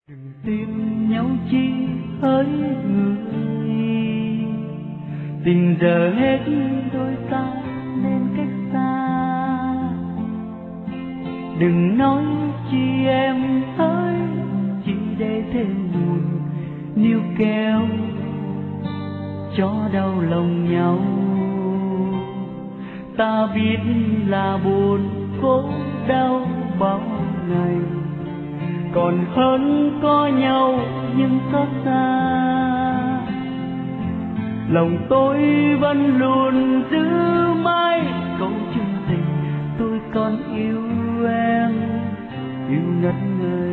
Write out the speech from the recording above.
Đừng tìm nhau chi hỡi người, tình giờ hết đôi ta nên cách xa. Đừng nói chi em hỡi, chỉ để thêm buồn níu kéo cho đau lòng nhau. Ta biết là buồn khổ đau bao ngày, còn hơn có nhau nhưng xót xa. Lòng tôi vẫn luôn giữ mãi câu chân tình, tôi còn yêu em, yêu ngất ngây.